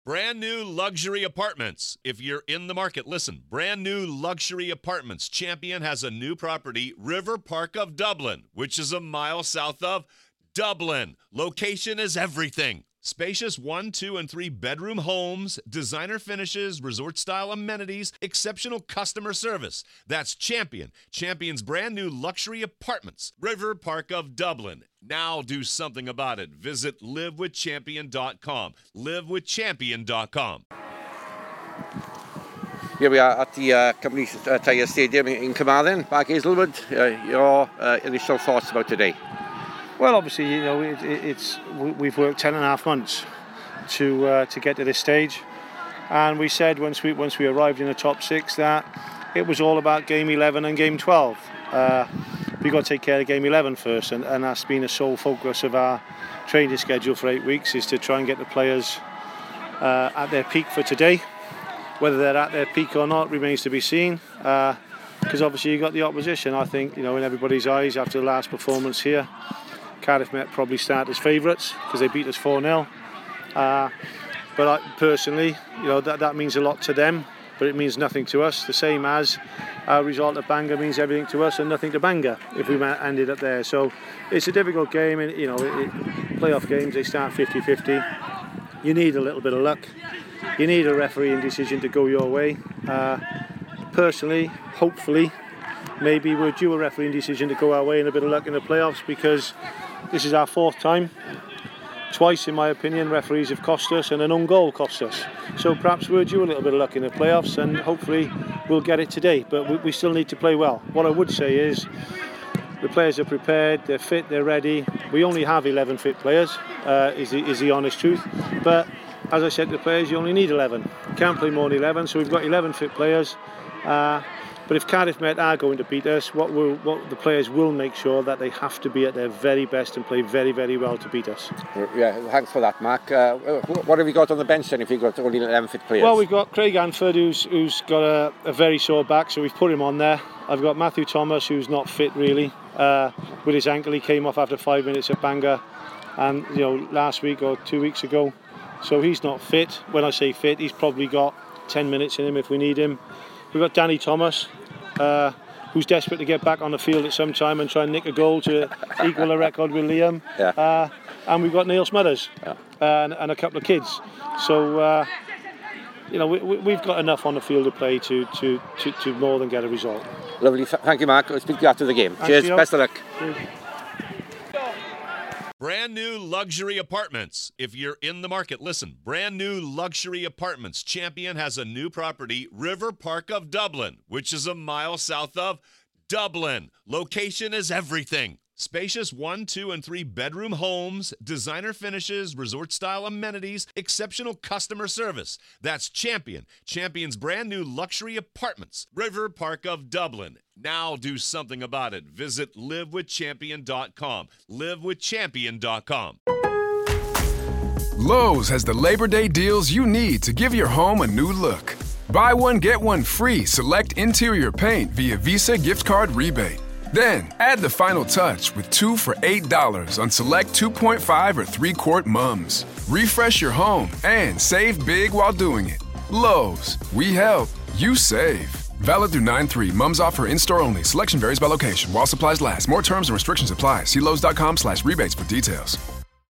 Brand new luxury apartments. If you're in the market, listen. Brand new luxury apartments. Champion has a new property, River Park of Dublin, which is a mile south of Dublin. Location is everything. Spacious 1, 2, and 3 bedroom homes, designer finishes, resort-style amenities, exceptional customer service. That's Champion. Champion's brand new luxury apartments, River Park of Dublin. Now do something about it. Visit livewithchampion.com. Livewithchampion.com. Here we are at the Company Tire Stadium in Carmarthen. Mark Hazelwood, your initial thoughts about today? Well, obviously, you know, we've worked 10.5 months to get to this stage, and we said once we arrived in the top 6 that it was all about game 11 and game 12. We've got to take care of game 11 first, and that's been the sole focus of our training schedule for 8 weeks, is to try and get the players at their peak for today. Whether they're at their peak or not remains to be seen, because obviously you've got the opposition. I think, you know, in everybody's eyes after the last performance here, Cardiff Met probably start as favourites because they beat us 4-0. But I, personally, you know, that means a lot to them, but it means nothing to us. The same as our result at Bangor means everything to us and nothing to Bangor if we ended up there. So it's a difficult game, and you know, playoff games, they start 50-50. You need a little bit of luck. You need a refereeing decision to go your way. Personally, hopefully, maybe we're due a refereeing decision to go our way and a bit of luck in the playoffs, because this is our 4th time. Twice, in my opinion, referees have cost us, and an own goal cost us. So perhaps we're due a little bit of luck in the playoffs, and hopefully we'll get it today. But we still need to play well. What I would say is the players are prepared, they're fit, they're ready. We only have 11 fit players, is the honest truth. But as I said to the players, you only need 11. You can't play more than 11, so we've got 11 fit players. But if Cardiff Met are going to beat us, what the players will make sure that they have to be at their very best and play very, very well to beat us. Yeah, thanks for that, Mark. What have we got on the bench then if you've got only 11 fit players? Well, we've got Craig Anford, who's got a very sore back, so we've put him on there. I've got Matthew Thomas, who's not fit really, with his ankle. He came off after 5 minutes at Bangor, and you know, last week or 2 weeks ago, so he's not fit. When I say fit, he's probably got 10 minutes in him if we need him. We've got Danny Thomas, who's desperate to get back on the field at some time and try and nick a goal to equal a record with Liam. Yeah. And we've got Neil Smothers, and a couple of kids. So, you know, we've got enough on the field to play to more than get a result. Lovely. Thank you, Mark. I'll speak to you after the game. Cheers. Best of luck. Cheers. Brand new luxury apartments. If you're in the market, listen. Brand new luxury apartments. Champion has a new property, River Park of Dublin, which is a mile south of Dublin. Location is everything. Spacious 1, 2, and 3 bedroom homes, designer finishes, resort-style amenities, exceptional customer service. That's Champion. Champion's brand new luxury apartments, River Park of Dublin. Now do something about it. Visit livewithchampion.com. Livewithchampion.com. Lowe's has the Labor Day deals you need to give your home a new look. Buy one, get one free select interior paint via Visa gift card rebate. Then, add the final touch with 2 for $8 on select 2.5 or 3-quart mums. Refresh your home and save big while doing it. Lowe's, we help, you save. Valid through 9/3. Mums offer in-store only. Selection varies by location. While supplies last. More terms and restrictions apply. See Lowe's.com/rebates for details.